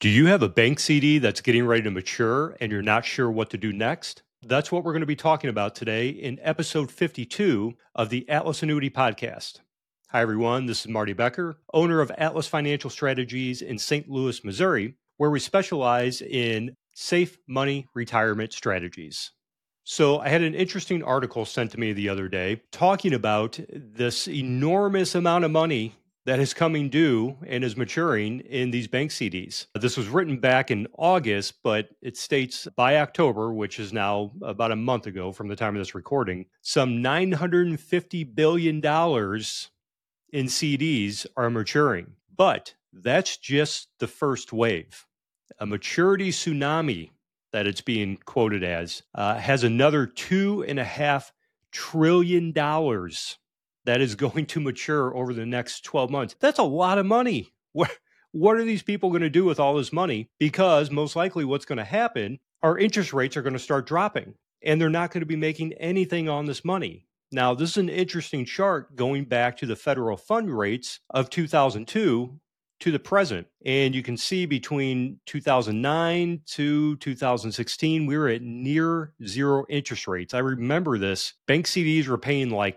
Do you have a bank CD that's getting ready to mature and you're not sure what to do next? That's what we're going to be talking about today in episode 52 of the Atlas Annuity Podcast. Hi, everyone. This is Marty Becker, owner of Atlas Financial Strategies in St. Louis, Missouri, where we specialize in safe money retirement strategies. So I had an interesting article sent to me the other day talking about this enormous amount of money that is coming due and is maturing in these bank CDs. This was written back in August, but it states by October, which is now about a month ago from the time of this recording, some $950 billion in CDs are maturing. But that's just the first wave. A maturity tsunami that it's being quoted as has another $2.5 trillion that is going to mature over the next 12 months. That's a lot of money. What are these people going to do with all this money? Because most likely what's going to happen, our interest rates are going to start dropping and they're not going to be making anything on this money. Now, this is an interesting chart going back to the federal fund rates of 2002 to the present. And you can see between 2009 to 2016, we were at near zero interest rates. I remember this. Bank CDs were paying like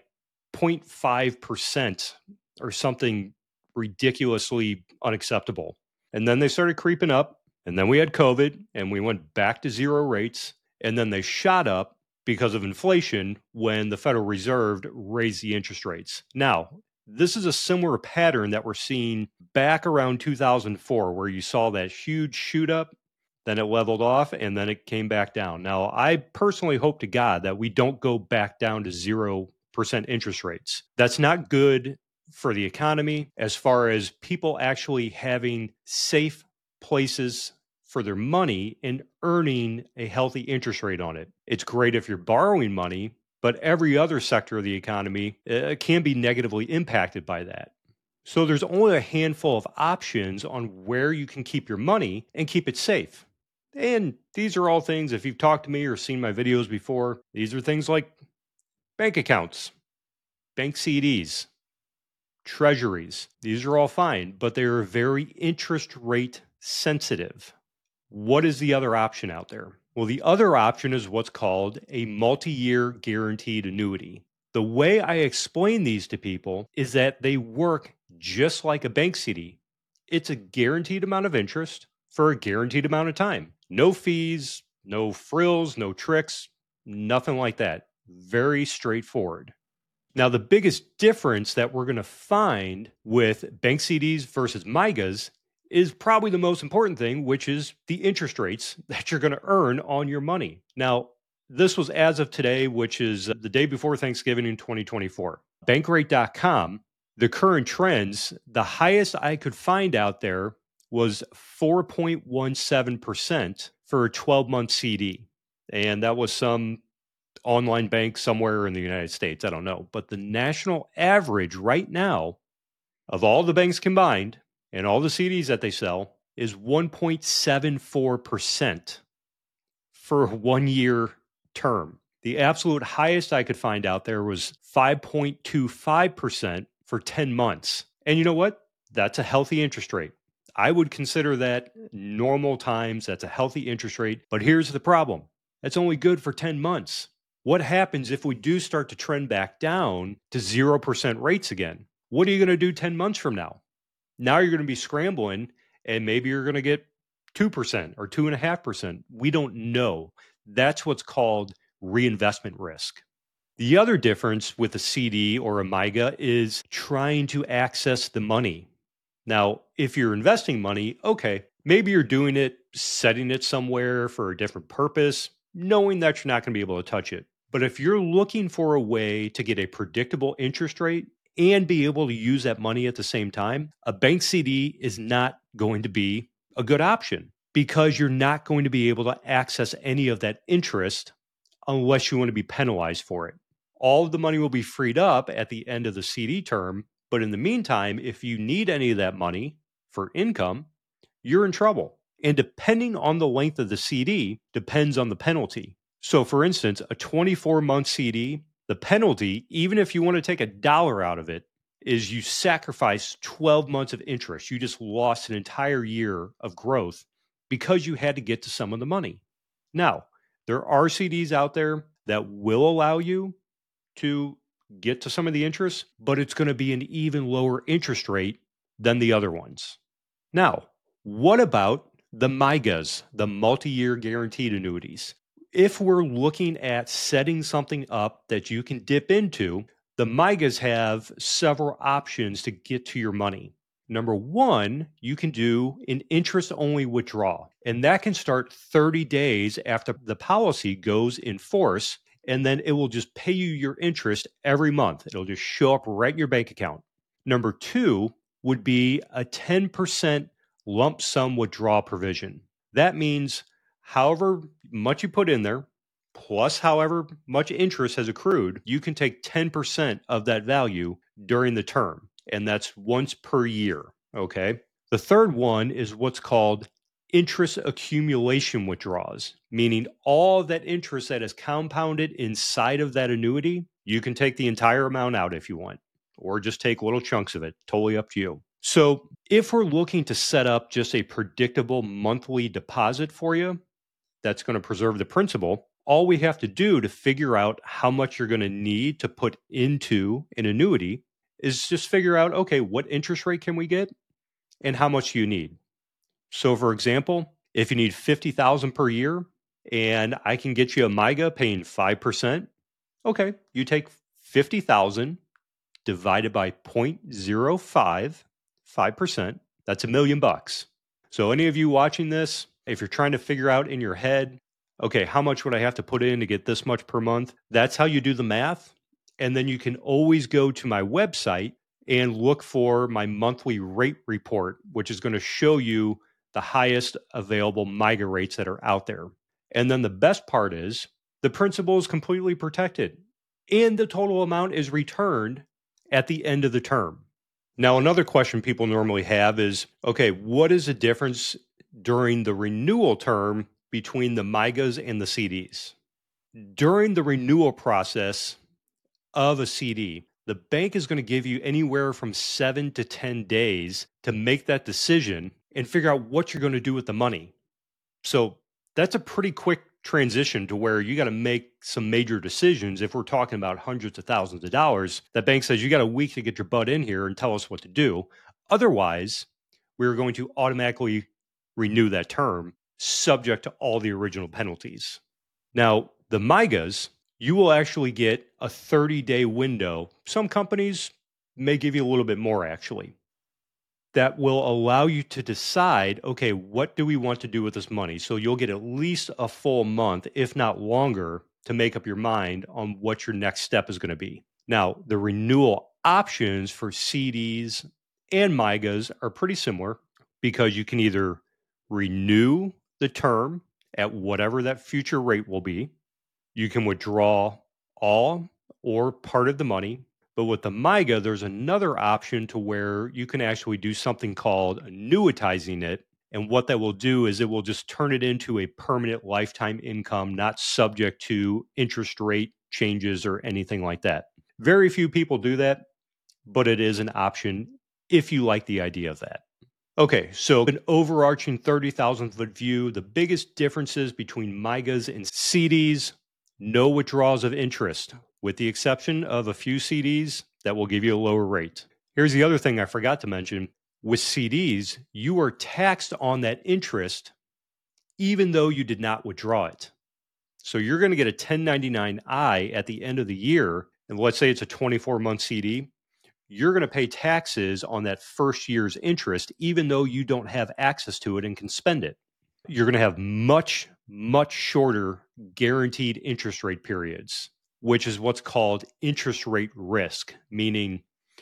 0.5% or something ridiculously unacceptable. And then they started creeping up. And then we had COVID and we went back to zero rates. And then they shot up because of inflation when the Federal Reserve raised the interest rates. Now, this is a similar pattern that we're seeing back around 2004, where you saw that huge shoot up, then it leveled off, and then it came back down. Now, I personally hope to God that we don't go back down to 0% interest rates. That's not good for the economy as far as people actually having safe places for their money and earning a healthy interest rate on it. It's great if you're borrowing money, but every other sector of the economy can be negatively impacted by that. So there's only a handful of options on where you can keep your money and keep it safe. And these are all things, if you've talked to me or seen my videos before, these are things like bank accounts, bank CDs, treasuries. These are all fine, but they are very interest rate sensitive. What is the other option out there? Well, the other option is what's called a multi-year guaranteed annuity. The way I explain these to people is that they work just like a bank CD. It's a guaranteed amount of interest for a guaranteed amount of time. No fees, no frills, no tricks, nothing like that. Very straightforward. Now, the biggest difference that we're going to find with bank CDs versus MYGAs is probably the most important thing, which is the interest rates that you're going to earn on your money. Now, this was as of today, which is the day before Thanksgiving in 2024. Bankrate.com, the current trends, the highest I could find out there was 4.17% for a 12-month CD. And that was some online bank somewhere in the United States. I don't know. But the national average right now of all the banks combined and all the CDs that they sell is 1.74% for a 1-year term. The absolute highest I could find out there was 5.25% for 10 months. And you know what? That's a healthy interest rate. I would consider that normal times. That's a healthy interest rate. But here's the problem. That's only good for 10 months. What happens if we do start to trend back down to 0% rates again? What are you going to do 10 months from now? Now you're going to be scrambling and maybe you're going to get 2% or 2.5%. We don't know. That's what's called reinvestment risk. The other difference with a CD or a MYGA is trying to access the money. Now, if you're investing money, okay, maybe you're doing it, setting it somewhere for a different purpose, knowing that you're not going to be able to touch it. But if you're looking for a way to get a predictable interest rate and be able to use that money at the same time, a bank CD is not going to be a good option because you're not going to be able to access any of that interest unless you want to be penalized for it. All of the money will be freed up at the end of the CD term, but in the meantime, if you need any of that money for income, you're in trouble. And depending on the length of the CD, depends on the penalty. So for instance, a 24-month CD, the penalty, even if you want to take $1 out of it, is you sacrifice 12 months of interest. You just lost an entire year of growth because you had to get to some of the money. Now, there are CDs out there that will allow you to get to some of the interest, but it's going to be an even lower interest rate than the other ones. Now, what about the MYGAs, the multi-year guaranteed annuities? If we're looking at setting something up that you can dip into, the MYGAs have several options to get to your money. Number one, you can do an interest-only withdrawal, and that can start 30 days after the policy goes in force, and then it will just pay you your interest every month. It'll just show up right in your bank account. Number two would be a 10% lump sum withdrawal provision. That means however much you put in there, plus however much interest has accrued, you can take 10% of that value during the term. And that's once per year. Okay. The third one is what's called interest accumulation withdrawals, meaning all that interest that is compounded inside of that annuity, you can take the entire amount out if you want, or just take little chunks of it. Totally up to you. So if we're looking to set up just a predictable monthly deposit for you that's going to preserve the principal, all we have to do to figure out how much you're going to need to put into an annuity is just figure out, okay, what interest rate can we get and how much do you need? So for example, if you need $50,000 per year and I can get you a MYGA paying 5%, okay, you take 50,000 divided by 0.05, 5%, that's $1 million. So any of you watching this, if you're trying to figure out in your head, okay, how much would I have to put in to get this much per month? That's how you do the math. And then you can always go to my website and look for my monthly rate report, which is going to show you the highest available MYGA rates that are out there. And then the best part is the principal is completely protected and the total amount is returned at the end of the term. Now, another question people normally have is, okay, what is the difference during the renewal term between the MYGAs and the CDs? During the renewal process of a CD, the bank is going to give you anywhere from 7 to 10 days to make that decision and figure out what you're going to do with the money. So that's a pretty quick transition to where you got to make some major decisions. If we're talking about hundreds of thousands of dollars, that bank says you got a week to get your butt in here and tell us what to do. Otherwise, we're going to automatically renew that term subject to all the original penalties. Now, the MYGAs, you will actually get a 30-day window. Some companies may give you a little bit more actually. That will allow you to decide, okay, what do we want to do with this money? So you'll get at least a full month, if not longer, to make up your mind on what your next step is going to be. Now, the renewal options for CDs and MYGAs are pretty similar because you can either renew the term at whatever that future rate will be. You can withdraw all or part of the money. But with the MYGA, there's another option to where you can actually do something called annuitizing it. And what that will do is it will just turn it into a permanent lifetime income, not subject to interest rate changes or anything like that. Very few people do that, but it is an option if you like the idea of that. Okay, so an overarching 30,000 foot view, the biggest differences between MYGAs and CDs, no withdrawals of interest, with the exception of a few CDs that will give you a lower rate. Here's the other thing I forgot to mention. With CDs, you are taxed on that interest even though you did not withdraw it. So you're going to get a 1099-I at the end of the year, and let's say it's a 24-month CD. You're going to pay taxes on that first year's interest, even though you don't have access to it and can spend it. You're going to have much, much shorter guaranteed interest rate periods, which is what's called interest rate risk, meaning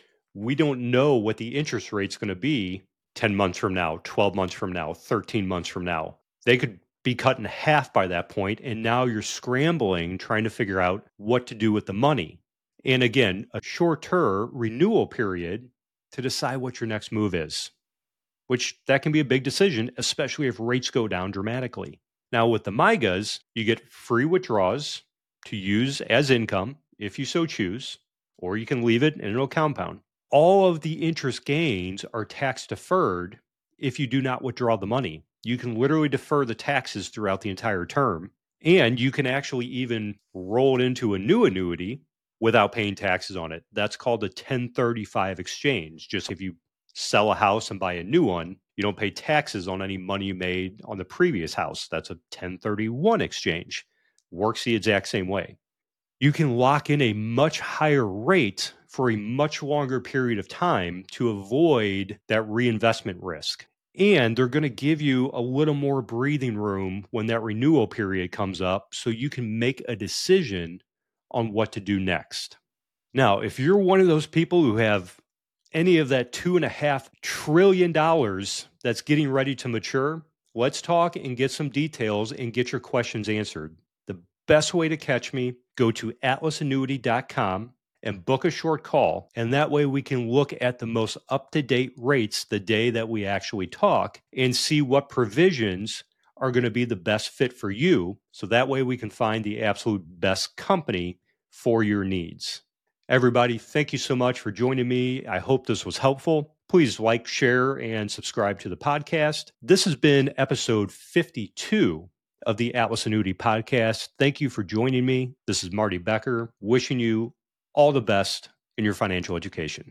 we don't know what the interest rate's going to be 10 months from now, 12 months from now, 13 months from now. They could be cut in half by that point, and now you're scrambling trying to figure out what to do with the money. And again, a shorter renewal period to decide what your next move is, which that can be a big decision, especially if rates go down dramatically. Now with the MYGAs, you get free withdrawals to use as income if you so choose, or you can leave it and it'll compound. All of the interest gains are tax deferred if you do not withdraw the money. you can literally defer the taxes throughout the entire term. And you can actually even roll it into a new annuity without paying taxes on it. That's called a 1035 exchange. Just if you sell a house and buy a new one, you don't pay taxes on any money you made on the previous house. That's a 1031 exchange. Works the exact same way. You can lock in a much higher rate for a much longer period of time to avoid that reinvestment risk. And they're going to give you a little more breathing room when that renewal period comes up so you can make a decision on what to do next. Now, if you're one of those people who have any of that $2.5 trillion that's getting ready to mature, let's talk and get some details and get your questions answered. The best way to catch me, go to atlasannuity.com and book a short call. And that way we can look at the most up-to-date rates the day that we actually talk and see what provisions are going to be the best fit for you. So that way we can find the absolute best company for your needs. Everybody, thank you so much for joining me. I hope this was helpful. Please like, share, and subscribe to the podcast. This has been episode 52 of the Atlas Annuity Podcast. Thank you for joining me. This is Marty Becker, wishing you all the best in your financial education.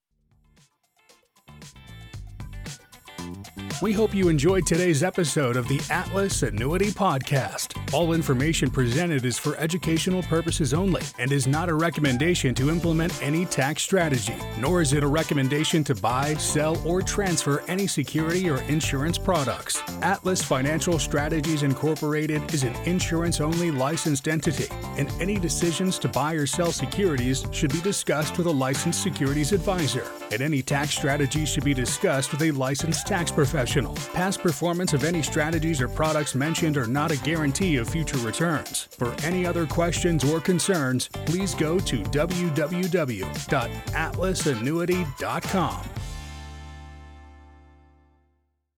We hope you enjoyed today's episode of the Atlas Annuity Podcast. All information presented is for educational purposes only and is not a recommendation to implement any tax strategy, nor is it a recommendation to buy, sell, or transfer any security or insurance products. Atlas Financial Strategies Incorporated is an insurance-only licensed entity, and any decisions to buy or sell securities should be discussed with a licensed securities advisor, and any tax strategy should be discussed with a licensed tax professional. Past performance of any strategies or products mentioned are not a guarantee of future returns. For any other questions or concerns, please go to www.atlasannuity.com.